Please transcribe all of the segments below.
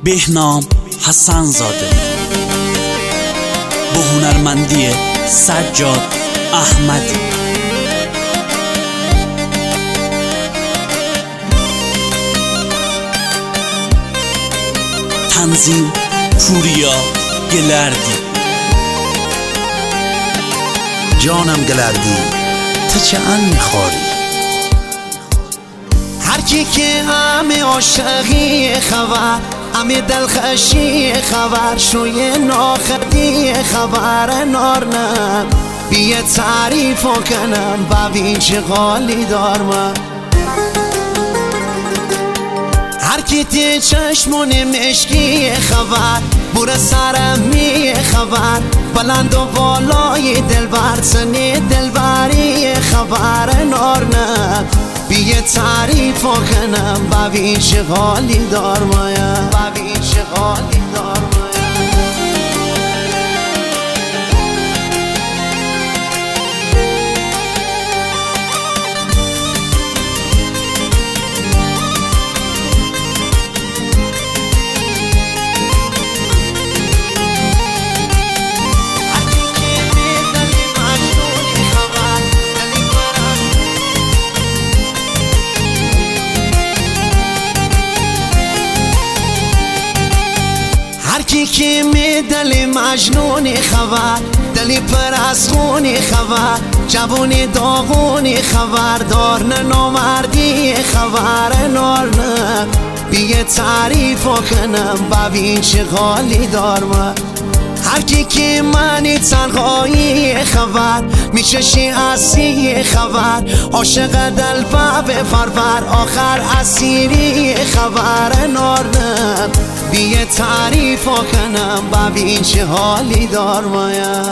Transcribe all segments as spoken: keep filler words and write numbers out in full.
بهنام حسن زاده با هنرمندی سجاد احمدی. تنظیم پوریا گلردی. جانم گلردی تو چه ان میخواری؟ هر کی که همه عاشقی خبر، همه دلخشی خبر، شوی ناخدی خبر نارنم بیه تعریف کنم ببین چه غالی دارم. هر کی تی چشمون مشکی خبر، بور سرم می خبر، بلند و بالای دلبر، سنی دلبری خبر نارنم بیه تعریف کنم ببین چه غالی دارم، ببین چه غالی دارم. هرکی که می دل مجنونی خبر، دلی پر از خونی خبر، جوونی داغونی خبر، دارن نامردی خبر نارن بیه تعریف کنم ببین چه غالی دارم. هرکی که منی تنهایی خبر، میچشی اسی خبر، عاشق دل به فرور، آخر اسیری خبر نارنم بیه تعریف کنم ببین چه حالی دارم.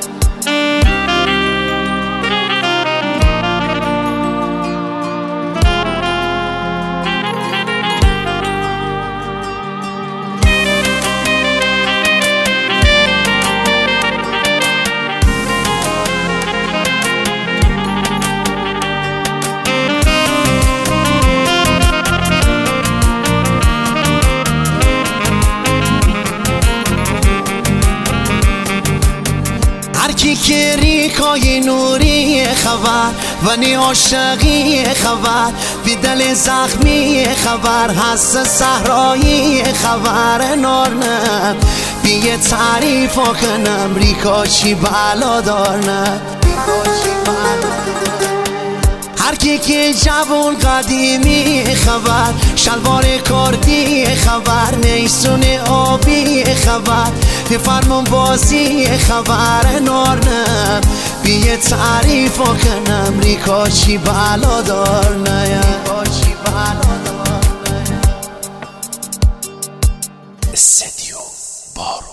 هرکی که ریکای نوری خبر، ونی عاشقی خبر، بی دل زخمی خبر، حس صحرایی خبر نارنم بیه تعریف کنم ریکا چی بلا دارنم. هرکی که جوون قدیمی خبر، شلوار کردی خبر، نیسون آبی خبر، فرمون بازی خبر نارنم بیه تعریف کنم ریکا چی بلا دارنم. استدیو بارو.